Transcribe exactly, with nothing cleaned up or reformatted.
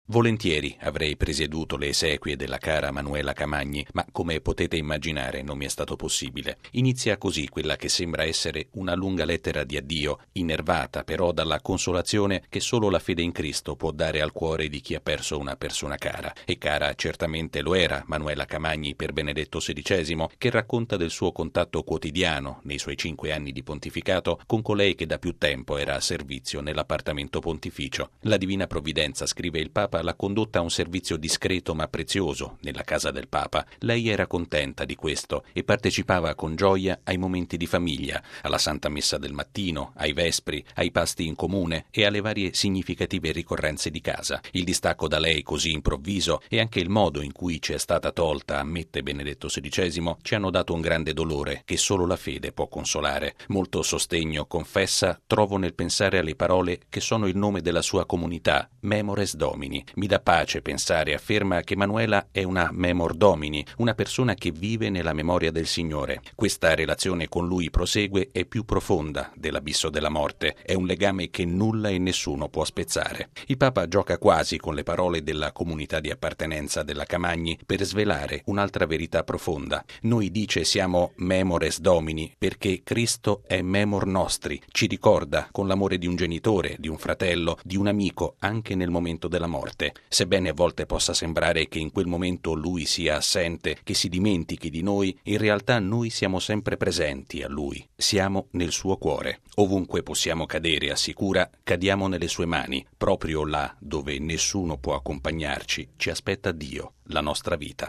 Volentieri avrei presieduto le esequie della cara Manuela Camagni, ma come potete immaginare non mi è stato possibile. Inizia così quella che sembra essere una lunga lettera di addio, innervata però dalla consolazione che solo la fede in Cristo può dare al cuore di chi ha perso una persona cara. E cara certamente lo era Manuela Camagni per Benedetto sedicesimo, che racconta del suo contatto quotidiano, nei suoi cinque anni di pontificato, con colei che da più tempo era a servizio nell'appartamento pontificio. La Divina Provvidenza, scrive il Papa, l'ha condotta a un servizio discreto ma prezioso nella casa del Papa. Lei era contenta di questo e partecipava con gioia ai momenti di famiglia, alla Santa Messa del mattino, ai vespri, ai pasti in comune e alle varie significative ricorrenze di casa. Il distacco da lei così improvviso e anche il modo in cui ci è stata tolta, ammette Benedetto sedicesimo, ci hanno dato un grande dolore che solo la fede può consolare. Molto sostegno, confessa, trovo nel pensare alle parole che sono il nome della sua comunità, Memores Domini. Mi dà pace pensare, afferma, che Manuela è una memor domini, una persona che vive nella memoria del Signore. Questa relazione con Lui, prosegue, è più profonda dell'abisso della morte, è un legame che nulla e nessuno può spezzare. Il Papa gioca quasi con le parole della comunità di appartenenza della Camagni per svelare un'altra verità profonda. Noi, dice, siamo memores domini perché Cristo è memor nostri, ci ricorda con l'amore di un genitore, di un fratello, di un amico, anche nel momento della morte. Sebbene a volte possa sembrare che in quel momento Lui sia assente, che si dimentichi di noi, in realtà noi siamo sempre presenti a Lui, siamo nel suo cuore. Ovunque possiamo cadere, assicura, cadiamo nelle sue mani. Proprio là dove nessuno può accompagnarci, ci aspetta Dio, la nostra vita.